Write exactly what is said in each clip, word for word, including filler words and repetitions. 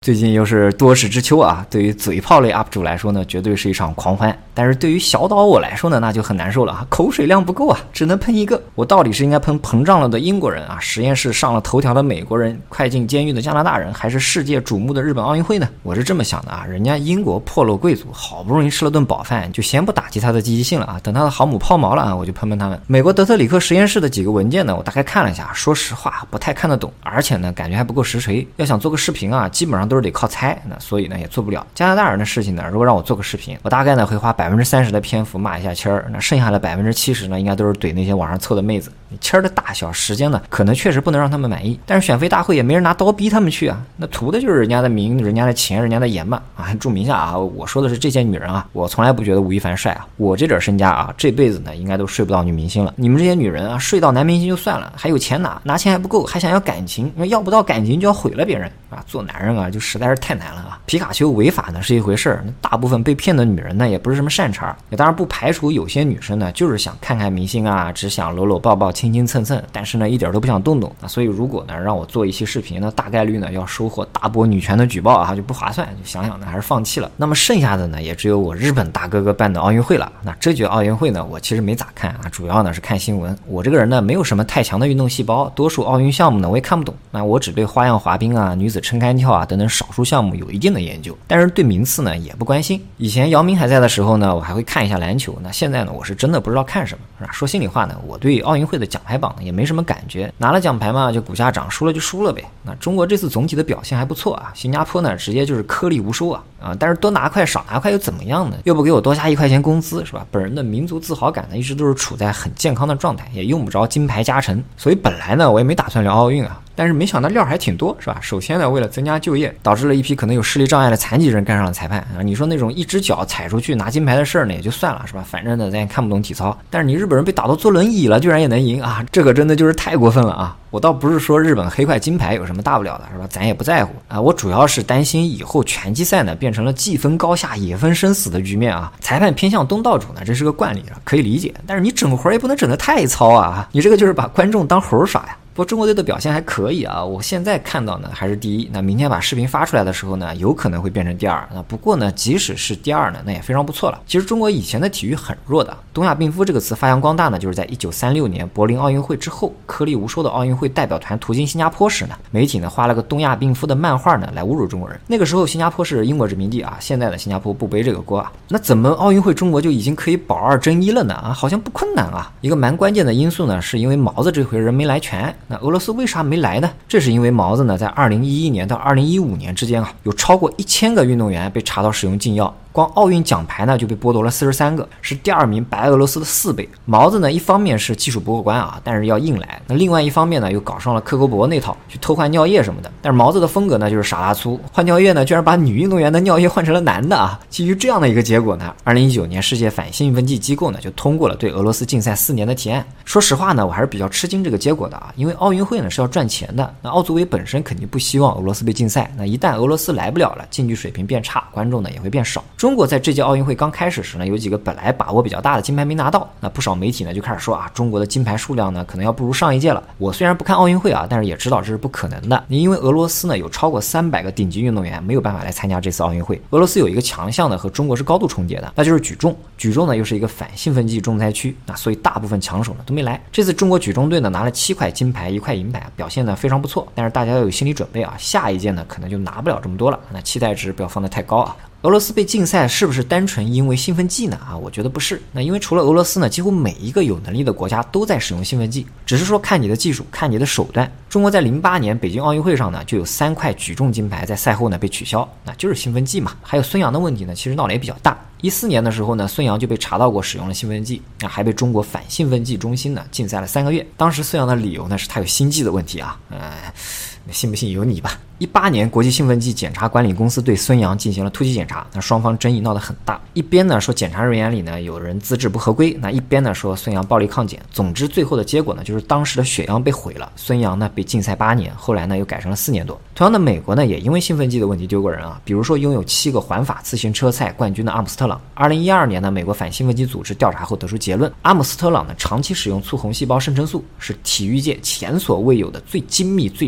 最近又是多事之秋啊，对于嘴炮类 U P 主来说呢，绝对是一场狂欢。但是对于小岛我来说呢，那就很难受了啊，口水量不够啊，只能喷一个。我到底是应该喷膨胀了的英国人啊，实验室上了头条的美国人，快进监狱的加拿大人，还是世界瞩目的日本奥运会呢？我是这么想的啊，人家英国破落贵族好不容易吃了顿饱饭，就先不打击他的积极性了啊，等他的航母抛锚了啊，我就喷喷他们。美国德特里克实验室的几个文件呢，我大概看了一下，说实话不太看得懂，而且呢感觉还不够实锤。要想做个视频啊，基本上都是得靠猜，那所以呢也做不了。加拿大人的事情呢，如果让我做个视频，我大概呢会花百分之三十的篇幅骂一下签儿，那剩下的百分之七十呢，应该都是怼那些网上凑的妹子。签儿的大小时间呢，可能确实不能让他们满意，但是选妃大会也没人拿刀逼他们去啊，那图的就是人家的名、人家的钱、人家的颜嘛啊！注明一下啊，我说的是这些女人啊，我从来不觉得吴亦凡帅啊，我这点身家啊，这辈子呢应该都睡不到女明星了。你们这些女人啊，睡到男明星就算了，还有钱拿，拿钱还不够，还想要感情，要不到感情就要毁了别人啊！做男人啊，就实在是太难了啊！皮卡丘违法呢是一回事儿，大部分被骗的女人呢也不是什么善茬，也当然不排除有些女生呢就是想看看明星啊，只想搂搂抱抱、亲亲蹭蹭，但是呢一点都不想动动啊。所以如果呢让我做一期视频呢，大概率呢要收获大波女权的举报啊，就不划算，就想想呢还是放弃了。那么剩下的呢也只有我日本大哥哥办的奥运会了。那这届奥运会呢我其实没咋看啊，主要呢是看新闻。我这个人呢没有什么太强的运动细胞，多数奥运项目呢我也看不懂，那我只对花样滑冰啊、女子撑杆跳啊等等少数项目有一定的研究，但是对名次呢也不关心。以前姚明还在的时候呢，我还会看一下篮球，那现在呢我是真的不知道看什么，是吧？说心里话呢，我对奥运会的奖牌榜呢也没什么感觉，拿了奖牌嘛就股价涨，输了就输了呗。那中国这次总体的表现还不错啊，新加坡呢直接就是颗粒无收啊啊！但是多拿块少拿块又怎么样呢？又不给我多加一块钱工资，是吧？本人的民族自豪感呢一直都是处在很健康的状态，也用不着金牌加成，所以本来呢我也没打算聊奥运啊。但是没想到料还挺多，是吧？首先呢，为了增加就业，导致了一批可能有视力障碍的残疾人干上了裁判啊。你说那种一只脚踩出去拿金牌的事儿呢，也就算了，是吧？反正呢，咱也看不懂体操。但是你日本人被打到坐轮椅了，居然也能赢啊！这个真的就是太过分了啊！我倒不是说日本黑块金牌有什么大不了的，是吧？咱也不在乎啊。我主要是担心以后拳击赛呢变成了既分高下也分生死的局面啊。裁判偏向东道主呢，这是个惯例啊，可以理解。但是你整活也不能整得太糙啊！你这个就是把观众当猴耍呀。不过中国队的表现还可以啊，我现在看到呢还是第一，那明天把视频发出来的时候呢，有可能会变成第二。那不过呢，即使是第二呢，那也非常不错了。其实中国以前的体育很弱的，东亚病夫这个词发扬光大呢，就是在一九三六年柏林奥运会之后，颗粒无收的奥运会代表团途经新加坡时呢，媒体呢画了个东亚病夫的漫画呢来侮辱中国人。那个时候新加坡是英国殖民地啊，现在的新加坡不背这个锅啊。那怎么奥运会中国就已经可以保二争一了呢？啊，好像不困难啊。一个蛮关键的因素呢，是因为毛子这回人没来全。那俄罗斯为啥没来呢？这是因为毛子呢在二零一一年到二零一五年之间啊，有超过一千个运动员被查到使用禁药，光奥运奖牌呢就被剥夺了四十三个，是第二名白俄罗斯的四倍。毛子呢一方面是技术不过关啊，但是要硬来，那另外一方面呢又搞上了克格勃那套，去偷换尿液什么的。但是毛子的风格呢就是傻拉粗，换尿液呢居然把女运动员的尿液换成了男的啊！基于这样的一个结果呢，二零一九年世界反兴奋剂机构呢就通过了对俄罗斯禁赛四年的提案。说实话呢，我还是比较吃惊这个结果的啊，因为奥运会呢是要赚钱的，那奥组委本身肯定不希望俄罗斯被禁赛，那一旦俄罗斯来不了了，竞技水平变差，观众呢也会变少。中国在这届奥运会刚开始时呢，有几个本来把握比较大的金牌没拿到，那不少媒体呢就开始说啊，中国的金牌数量呢可能要不如上一届了。我虽然不看奥运会啊，但是也知道这是不可能的，因为俄罗斯呢有超过三百个顶级运动员没有办法来参加这次奥运会。俄罗斯有一个强项呢和中国是高度重叠的，那就是举重。举重呢又是一个反兴奋剂重灾区，那所以大部分强手呢都没来。这次中国举重队呢拿了七块金牌一块银牌，表现呢非常不错，但是大家要有心理准备啊，下一届呢可能就拿不了这么多了，那期待值不要放得太高啊。俄罗斯被禁赛是不是单纯因为兴奋剂呢？啊，我觉得不是。那因为除了俄罗斯呢，几乎每一个有能力的国家都在使用兴奋剂，只是说看你的技术，看你的手段。中国在零八年北京奥运会上呢，就有三块举重金牌在赛后呢被取消，那就是兴奋剂嘛。还有孙杨的问题呢，其实闹得也比较大。一四年的时候呢，孙杨就被查到过使用了兴奋剂，那还被中国反兴奋剂中心呢禁赛了三个月。当时孙杨的理由呢是他有心悸的问题啊，呃，信不信由你吧。一八年，国际兴奋剂检查管理公司对孙杨进行了突击检查，那双方争议闹得很大。一边呢说检查人员里呢有人资质不合规，那一边呢说孙杨暴力抗检。总之，最后的结果呢就是当时的血样被毁了，孙杨呢被禁赛八年，后来呢又改成了四年多。同样的，美国呢也因为兴奋剂的问题丢过人啊，比如说拥有七个环法自行车赛冠军的阿姆斯特朗。二零一二年呢，美国反兴奋剂组织调查后得出结论，阿姆斯特朗呢长期使用促红细胞生成素，是体育界前所未有的最精密、最专业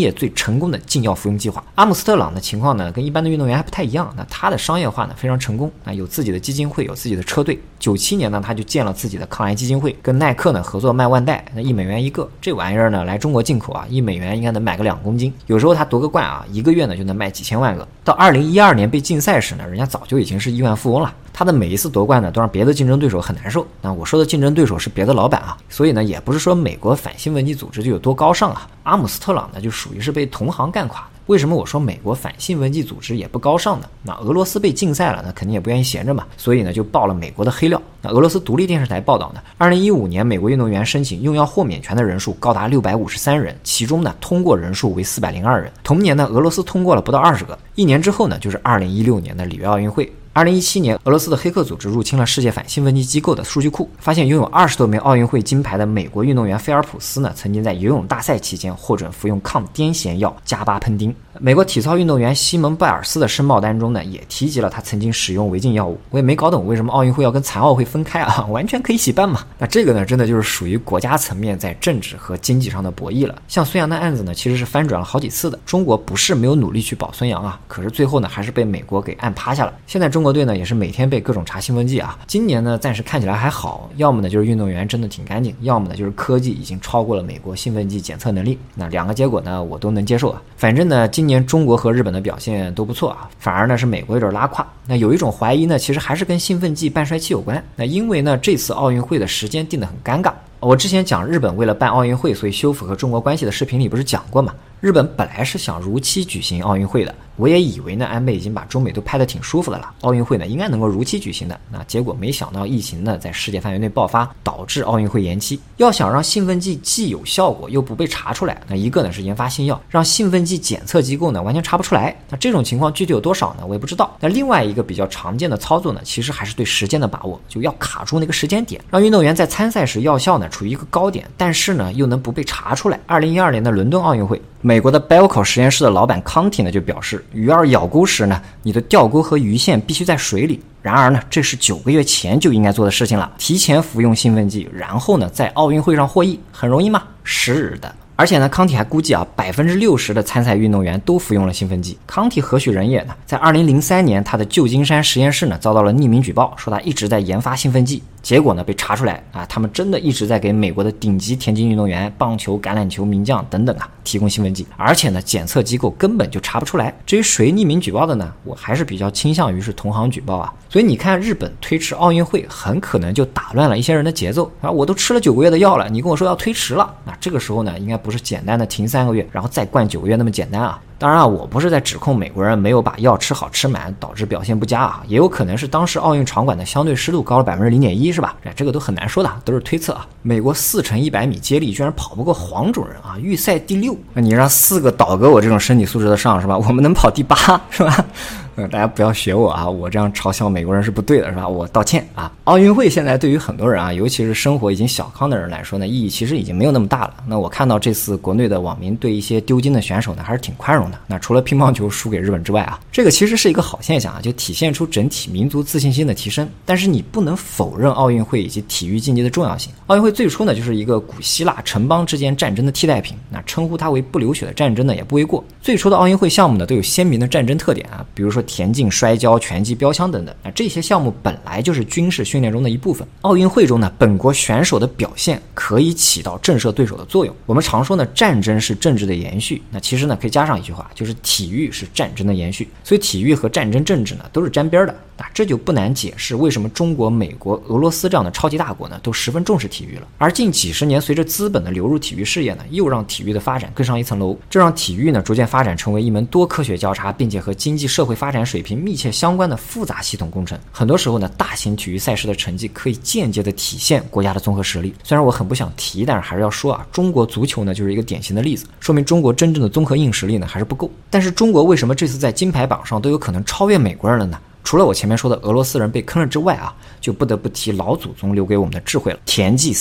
业最成功的禁药服用计划。阿姆斯特朗的情况呢，跟一般的运动员还不太一样，那他的商业化呢非常成功，那有自己的基金会，有自己的车队。九七年呢，他就建了自己的抗癌基金会，跟耐克呢合作卖腕带，那一美元一个，这玩意儿呢来中国进口啊，一美元应该能买个两公斤。有时候他夺个冠啊，一个月呢就能卖几千万个。到二零一二年被禁赛时呢，人家早就已经是亿万富翁了。他的每一次夺冠呢，都让别的竞争对手很难受。那我说的竞争对手是别的老板啊，所以呢，也不是说美国反兴奋剂组织就有多高尚啊。阿姆斯特朗呢，就属于是被同行干垮的。为什么我说美国反兴奋剂组织也不高尚呢？那俄罗斯被禁赛了，那肯定也不愿意闲着嘛，所以呢，就爆了美国的黑料。那俄罗斯独立电视台报道呢，二零一五年美国运动员申请用药豁免权的人数高达六百五十三人，其中呢，通过人数为四百零二人。同年呢，俄罗斯通过了不到二十个。一年之后呢，就是二零一六年的里约奥运会。二零一七年，俄罗斯的黑客组织入侵了世界反兴奋剂机构的数据库，发现拥有二十多枚奥运会金牌的美国运动员菲尔普斯呢，曾经在游泳大赛期间获准服用抗癫痫药加巴喷丁。美国体操运动员西蒙·拜尔斯的申报单中呢，也提及了他曾经使用违禁药物。我也没搞懂为什么奥运会要跟残奥会分开啊，完全可以一起办嘛。那这个呢，真的就是属于国家层面在政治和经济上的博弈了。像孙杨的案子呢，其实是翻转了好几次的。中国不是没有努力去保孙杨啊，可是最后呢，还是被美国给按趴下了。现在中国队呢，也是每天被各种查兴奋剂啊。今年呢，暂时看起来还好，要么呢就是运动员真的挺干净，要么呢就是科技已经超过了美国兴奋剂检测能力。那两个结果呢，我都能接受啊。反正呢，今年中国和日本的表现都不错啊，反而呢是美国有点拉胯。那有一种怀疑呢，其实还是跟兴奋剂半衰期有关。那因为呢，这次奥运会的时间定得很尴尬。我之前讲日本为了办奥运会，所以修复和中国关系的视频里不是讲过吗？日本本来是想如期举行奥运会的，我也以为呢安倍已经把中美都拍得挺舒服的了，奥运会呢应该能够如期举行的。那结果没想到疫情呢在世界范围内爆发，导致奥运会延期。要想让兴奋剂既有效果又不被查出来，那一个呢是研发新药，让兴奋剂检测机构呢完全查不出来。那这种情况具体有多少呢？我也不知道。那另外一个比较常见的操作呢，其实还是对时间的把握，就要卡住那个时间点，让运动员在参赛时药效呢处于一个高点，但是呢又能不被查出来。二零一二年的伦敦奥运会，美国的 Belco 实验室的老板康体呢就表示，鱼儿咬钩时呢，你的钓钩和鱼线必须在水里。然而呢，这是九个月前就应该做的事情了，提前服用兴奋剂，然后呢在奥运会上获益，很容易吗？是的。而且呢，康体还估计啊，百分之六十的参赛运动员都服用了兴奋剂。康体何许人也呢？在二零零三年，他的旧金山实验室呢遭到了匿名举报，说他一直在研发兴奋剂。结果呢被查出来啊，他们真的一直在给美国的顶级田径运动员、棒球、橄榄球名将等等啊提供兴奋剂，而且呢检测机构根本就查不出来。至于谁匿名举报的呢，我还是比较倾向于是同行举报啊。所以你看，日本推迟奥运会很可能就打乱了一些人的节奏啊！我都吃了九个月的药了，你跟我说要推迟了，那这个时候呢，应该不是简单的停三个月，然后再灌九个月那么简单啊。当然啊，我不是在指控美国人没有把药吃好吃满，导致表现不佳啊，也有可能是当时奥运场馆的相对湿度高了百分之零点一，是吧？这个都很难说的，都是推测啊。美国四乘一百米接力居然跑不过黄种人啊，预赛第六，那你让四个倒戈我这种身体素质的上是吧？我们能跑第八是吧？嗯，大家不要学我啊，我这样嘲笑美国人是不对的，是吧？我道歉啊。奥运会现在对于很多人啊，尤其是生活已经小康的人来说呢，意义其实已经没有那么大了。那我看到这次国内的网民对一些丢金的选手呢，还是挺宽容的。那除了乒乓球输给日本之外啊，这个其实是一个好现象啊，就体现出整体民族自信心的提升。但是你不能否认奥运会以及体育竞技的重要性。奥运会最初呢，就是一个古希腊城邦之间战争的替代品，那称呼它为不流血的战争呢，也不为过。最初的奥运会项目呢，都有鲜明的战争特点啊，比如说田径、摔跤、拳击、标枪等等。那这些项目本来就是军事训练中的一部分。奥运会中呢，本国选手的表现可以起到震慑对手的作用。我们常说呢，战争是政治的延续。那其实呢，可以加上一句话，就是体育是战争的延续。所以体育和战争政治呢，都是沾边的。那这就不难解释为什么中国、美国、俄罗斯这样的超级大国呢，都十分重视体育了。而近几十年，随着资本的流入体育事业呢，又让体育的发展更上一层楼。这让体育呢，逐渐发展成为一门多科学交叉，并且和经济社会发展水平密切相关的复杂系统工程。很多时候呢，大型体育赛事的成绩可以间接的体现国家的综合实力。虽然我很不想提，但是还是要说啊，中国足球呢就是一个典型的例子，说明中国真正的综合硬实力呢还是不够。但是中国为什么这次在金牌榜上都有可能超越美国人了呢？除了我前面说的俄罗斯人被坑了之外啊，就不得不提老祖宗留给我们的智慧了。田忌赛马，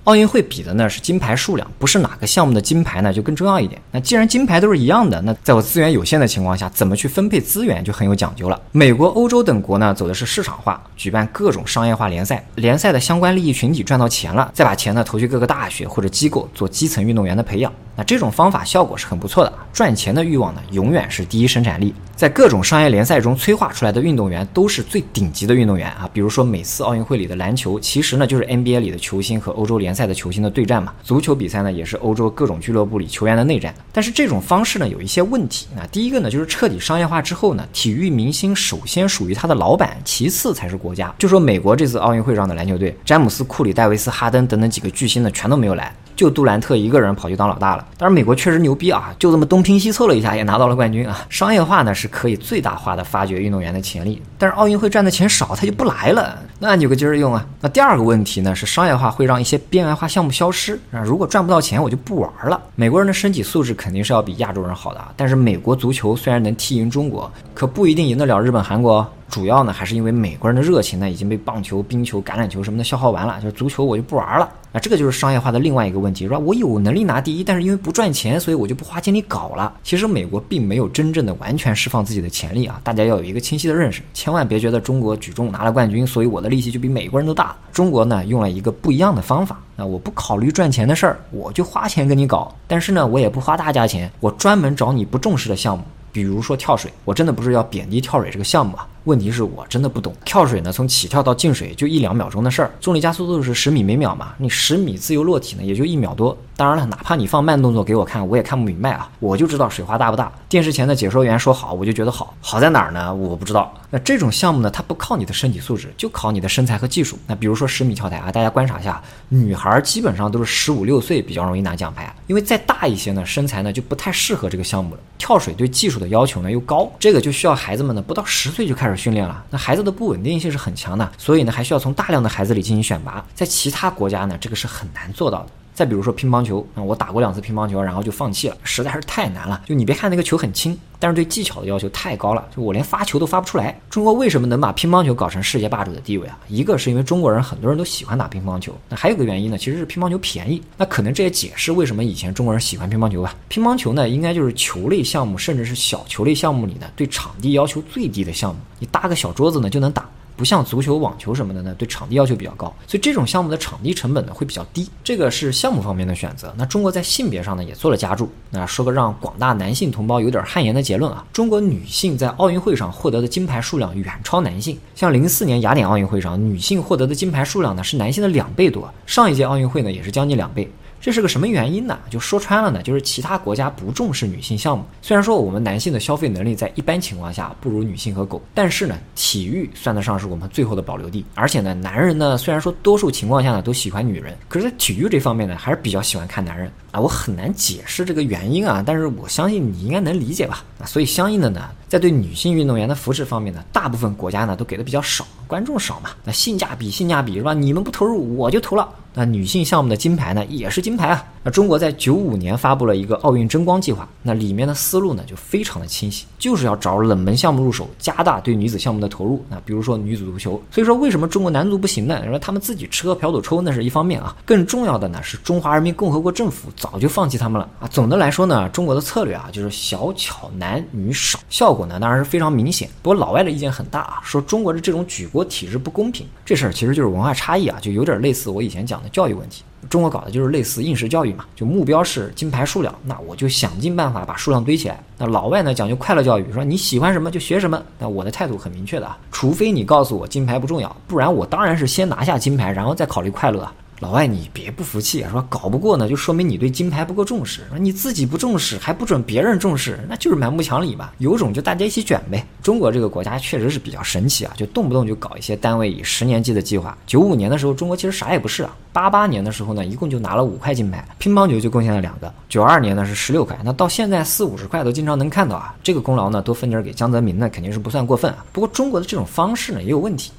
奥运会比的呢是金牌数量，不是哪个项目的金牌呢就更重要一点。那既然金牌都是一样的，那在我资源有限的情况下，怎么去分配资源就很有讲究了。美国、欧洲等国呢走的是市场化，举办各种商业化联赛，联赛的相关利益群体赚到钱了，再把钱呢投去各个大学或者机构做基层运动员的培养。那这种方法效果是很不错的，赚钱的欲望呢永远是第一生产力。在各种商业联赛中催化出来的运动员都是最顶级的运动员啊，比如说每次奥运会里的篮球，其实呢就是 N B A 里的球星和欧洲联赛的球星的对战嘛。足球比赛呢也是欧洲各种俱乐部里球员的内战。但是这种方式呢有一些问题。那第一个呢就是彻底商业化之后呢，体育明星首先属于他的老板，其次才是国家。就说美国这次奥运会上的篮球队，詹姆斯、库里、戴维斯、哈登等等几个巨星呢全都没有来，就杜兰特一个人跑去当老大了。当然美国确实牛逼啊，就这么东拼西凑了一下也拿到了冠军啊。商业化呢是可以最大化的发掘运动员的潜力，但是奥运会赚的钱少，他就不来了，那你有个劲儿用啊。那第二个问题呢是商业化会让一些边缘化项目消失啊，如果赚不到钱我就不玩了。美国人的身体素质肯定是要比亚洲人好的啊，但是美国足球虽然能踢赢中国，可不一定赢得了日本、韩国。主要呢还是因为美国人的热情呢已经被棒球、冰球、橄榄球什么的消耗完了，就是足球我就不玩了。那这个就是商业化的另外一个问题，说我有能力拿第一，但是因为不赚钱，所以我就不花精力搞了。其实美国并没有真正的完全释放自己的潜力啊，大家要有一个清晰的认识，千万别觉得中国举重拿了冠军，所以我的力气就比美国人都大。中国呢用了一个不一样的方法，那我不考虑赚钱的事儿，我就花钱跟你搞，但是呢我也不花大价钱，我专门找你不重视的项目。比如说跳水，我真的不是要贬低跳水这个项目啊，问题是我真的不懂。跳水呢，从起跳到进水就一两秒钟的事儿，重力加速度是十米每秒嘛，你十米自由落体呢也就一秒多。当然了，哪怕你放慢动作给我看，我也看不明白啊，我就知道水花大不大。电视前的解说员说好，我就觉得好，好在哪儿呢？我不知道。那这种项目呢，它不靠你的身体素质，就靠你的身材和技术。那比如说十米跳台啊，大家观察一下，女孩基本上都是十五六岁比较容易拿奖牌，因为再大一些呢，身材呢就不太适合这个项目了。跳水对技术的要求呢又高，这个就需要孩子们呢不到十岁就开始训练了。那孩子的不稳定性是很强的，所以呢还需要从大量的孩子里进行选拔。在其他国家呢，这个是很难做到的。再比如说乒乓球啊，我打过两次乒乓球，然后就放弃了，实在是太难了。就你别看那个球很轻，但是对技巧的要求太高了，就我连发球都发不出来。中国为什么能把乒乓球搞成世界霸主的地位啊？一个是因为中国人很多人都喜欢打乒乓球，那还有个原因呢，其实是乒乓球便宜。那可能这也解释为什么以前中国人喜欢乒乓球吧。乒乓球呢，应该就是球类项目，甚至是小球类项目里呢，对场地要求最低的项目。你搭个小桌子呢就能打。不像足球、网球什么的呢，对场地要求比较高，所以这种项目的场地成本呢会比较低。这个是项目方面的选择。那中国在性别上呢也做了加注。那说个让广大男性同胞有点汗颜的结论啊，中国女性在奥运会上获得的金牌数量远超男性。像零四年雅典奥运会上，女性获得的金牌数量呢是男性的两倍多，上一届奥运会呢也是将近两倍。这是个什么原因呢？就说穿了呢，就是其他国家不重视女性项目。虽然说我们男性的消费能力在一般情况下不如女性和狗，但是呢，体育算得上是我们最后的保留地。而且呢，男人呢，虽然说多数情况下呢都喜欢女人，可是在体育这方面呢，还是比较喜欢看男人啊。我很难解释这个原因啊，但是我相信你应该能理解吧？啊，所以相应的呢，在对女性运动员的扶持方面呢，大部分国家呢都给的比较少，观众少嘛。那性价比，性价比是吧？你们不投入，我就投了。那女性项目的金牌呢，也是金牌啊。那中国在九五年发布了一个奥运争光计划，那里面的思路呢就非常的清晰，就是要找冷门项目入手，加大对女子项目的投入。那比如说女子足球，所以说为什么中国男足不行呢？说他们自己吃喝嫖赌抽那是一方面啊，更重要的呢是中华人民共和国政府早就放弃他们了啊。总的来说呢，中国的策略啊就是小巧男女少，效果呢当然是非常明显。不过老外的意见很大啊，说中国的这种举国体制不公平，这事儿其实就是文化差异啊，就有点类似我以前讲的教育问题。中国搞的就是类似应试教育嘛，就目标是金牌数量，那我就想尽办法把数量堆起来。那老外呢讲究快乐教育，说你喜欢什么就学什么。那我的态度很明确的啊，除非你告诉我金牌不重要，不然我当然是先拿下金牌，然后再考虑快乐啊。老外你别不服气啊，说搞不过呢就说明你对金牌不够重视，你自己不重视还不准别人重视，那就是蛮不讲理嘛，有种就大家一起卷呗。中国这个国家确实是比较神奇啊，就动不动就搞一些单位以十年计的计划。九五年的时候中国其实啥也不是啊，八八年的时候呢一共就拿了五块金牌，乒乓球就贡献了两个，九二年呢是十六块，那到现在四五十块都经常能看到啊。这个功劳呢多分点给江泽民呢肯定是不算过分啊。不过中国的这种方式呢也有问题，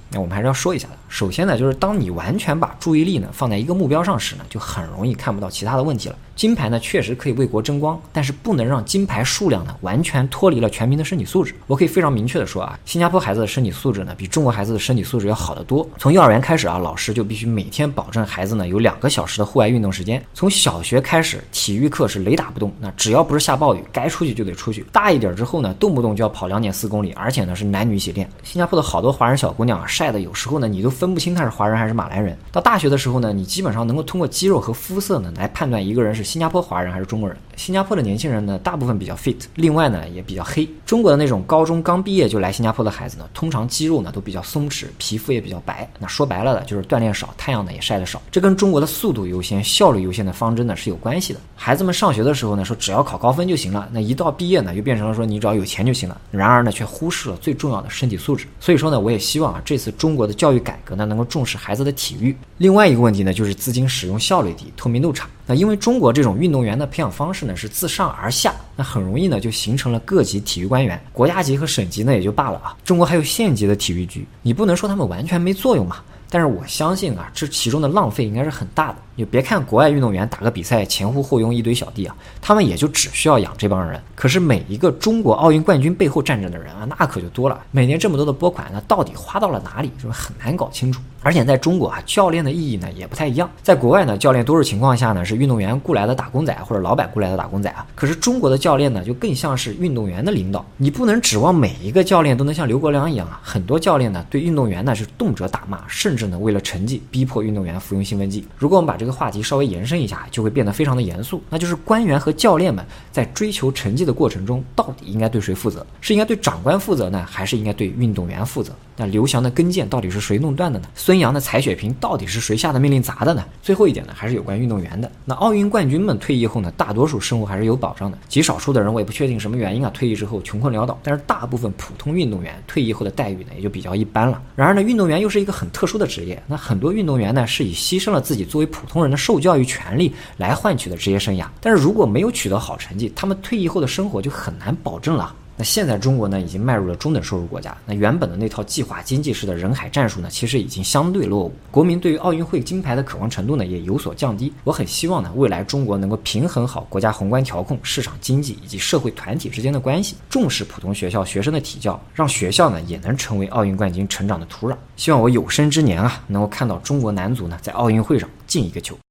那我们还是要说一下的。首先呢，就是当你完全把注意力呢放在一个目标上时呢，就很容易看不到其他的问题了。金牌呢确实可以为国争光，但是不能让金牌数量呢完全脱离了全民的身体素质。我可以非常明确的说啊，新加坡孩子的身体素质呢比中国孩子的身体素质要好得多。从幼儿园开始啊，老师就必须每天保证孩子呢有两个小时的户外运动时间。从小学开始，体育课是雷打不动，那只要不是下暴雨，该出去就得出去。大一点之后呢，动不动就要跑两点四公里，而且呢是男女一起练。新加坡的好多华人小姑娘啊，晒的有时候呢你都分不清她是华人还是马来人。到大学的时候呢，你基本上能够通过肌肉和肤色呢来判断一个人是新加坡华人还是中国人。新加坡的年轻人呢，大部分比较 fit， 另外呢也比较黑。中国的那种高中刚毕业就来新加坡的孩子呢，通常肌肉呢都比较松弛，皮肤也比较白。那说白了的就是锻炼少，太阳呢也晒得少。这跟中国的速度优先、效率优先的方针呢是有关系的。孩子们上学的时候呢，说只要考高分就行了，那一到毕业呢，又变成了说你只要有钱就行了。然而呢，却忽视了最重要的身体素质。所以说呢，我也希望啊，这次中国的教育改革呢，能够重视孩子的体育。另外一个问题呢，就是资金使用效率低，透明度差。那因为中国这种运动员的培养方式呢是自上而下，那很容易呢就形成了各级体育官员，国家级和省级呢也就罢了啊，中国还有县级的体育局，你不能说他们完全没作用嘛。但是我相信啊，这其中的浪费应该是很大的。你别看国外运动员打个比赛前呼后拥一堆小弟啊，他们也就只需要养这帮人。可是每一个中国奥运冠军背后站着的人啊，那可就多了。每年这么多的拨款，那到底花到了哪里，就是很难搞清楚。而且在中国啊，教练的意义呢也不太一样。在国外呢，教练多数情况下呢是运动员雇来的打工仔或者老板雇来的打工仔啊。可是中国的教练呢，就更像是运动员的领导。你不能指望每一个教练都能像刘国梁一样啊。很多教练呢对运动员呢是动辄打骂，甚至呢为了成绩逼迫运动员服用兴奋剂。如果我们把这个话题稍微延伸一下，就会变得非常的严肃，那就是官员和教练们在追求成绩的过程中，到底应该对谁负责？是应该对长官负责呢，还是应该对运动员负责？那刘翔的跟腱到底是谁弄断的呢？孙杨的踩血瓶到底是谁下的命令砸的呢？最后一点呢，还是有关运动员的。那奥运冠军们退役后呢，大多数生活还是有保障的，极少数的人我也不确定什么原因啊，退役之后穷困潦倒，但是大部分普通运动员退役后的待遇呢，也就比较一般了。然而呢，运动员又是一个很特殊的职业，那很多运动员呢是以牺牲了自己作为普通人的受教育权利来换取的职业生涯，但是如果没有取得好成绩，他们退役后的生活就很难保证了。那现在中国呢已经迈入了中等收入国家，那原本的那套计划经济式的人海战术呢，其实已经相对落伍，国民对于奥运会金牌的渴望程度呢也有所降低。我很希望呢未来中国能够平衡好国家宏观调控、市场经济以及社会团体之间的关系，重视普通学校学生的体教，让学校呢也能成为奥运冠军成长的土壤。希望我有生之年啊能够看到中国男足呢在奥运会上进一个球。